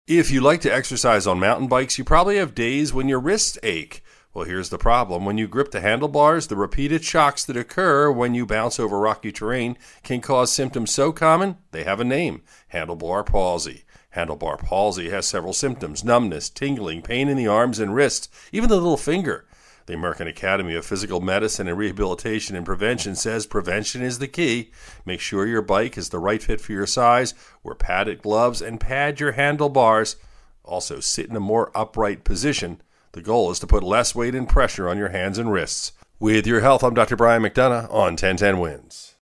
If you like to exercise on mountain bikes, you probably have days when your wrists ache. Well, here's the problem. When you grip the handlebars, the repeated shocks that occur when you bounce over rocky terrain can cause symptoms so common they have a name: handlebar palsy. Handlebar palsy has several symptoms: numbness, tingling, pain in the arms and wrists, even the little finger. The American Academy of Physical Medicine and Rehabilitation and Prevention says prevention is the key. Make sure your bike is the right fit for your size. Wear padded gloves and pad your handlebars. Also, sit in a more upright position. The goal is to put less weight and pressure on your hands and wrists. With your health, I'm Dr. Brian McDonough on 1010 Wins.